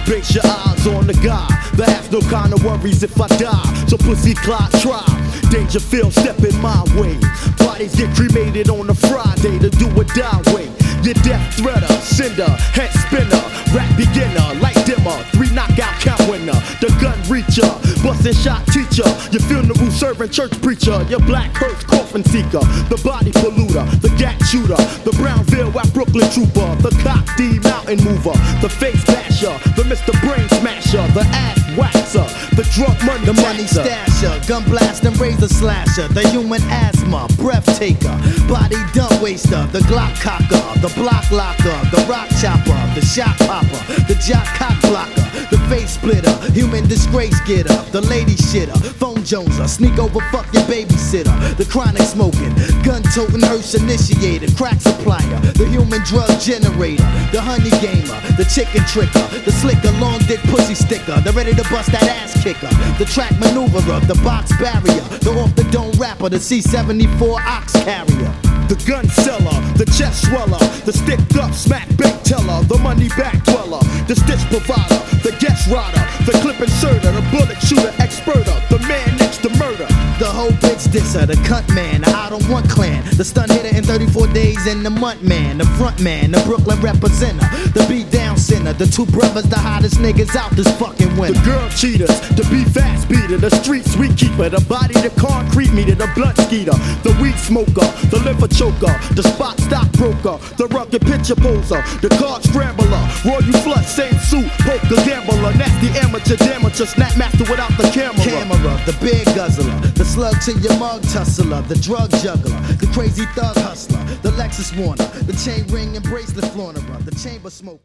Base your eyes on the guy that has no kind of worries if I die. So pussy clock try. Dangerfield stepping my way. Bodies get cremated on a Friday to do a die way. Your death threader, sender, head spinner, rap beginner, light dimmer, 3 knockout count winner, the gun reacher, bustin' shot teacher, your funeral servant church preacher, your black hearse coffin seeker, the body polluter, the gat shooter, the Brownville at Brooklyn trooper, the Cop D mountain mover, the face basher, the Mr. Brain smasher, the ass waxer, the drug money, the money stasher, gun blast and razor slasher, the human asthma, breath taker, body dump waster, the Glock cocker, the block locker, the rock chopper, the shot popper, the jock cock blocker, the face splitter, human disgrace getter, the lady shitter, phone joneser, sneak over fuck your babysitter, the chronic smoking, gun toting hearse initiator, crack supplier, the human drug generator, the honey gamer, the chicken tricker, the slicker, long dick pussy sticker, the ready to bust that ass kicker, the track maneuverer, the box barrier, the off the dome rapper, the C-74 ox carrier. The gun seller, the chest sweller, the sticked up smack bank teller, the money back dweller, the stitch provider, the guest rider, the clip inserter, the bullet shooter experter, the man next to murder. The whole bitch disser, the cunt man, the I don't want clan, the stun hitter in 34 days in the month man, the front man, the Brooklyn representer, the beat down sinner, the 2 brothers, the hottest niggas out this fucking winter. The girl cheaters, the be fast beater, the street sweet keeper, the body, the concrete meter, the blood skeeter, the weed smoker, the liver choker, the spot stockbroker, the rugged picture poser, the card scrambler, royal flood, same suit, poker gambler, nasty amateur, damager, snap master without the camera. The big guzzler, the slug to your mug tussler, the drug juggler, the crazy thug hustler, the Lexus Warner, the chain ring and bracelet flaunterer, the chamber smoker.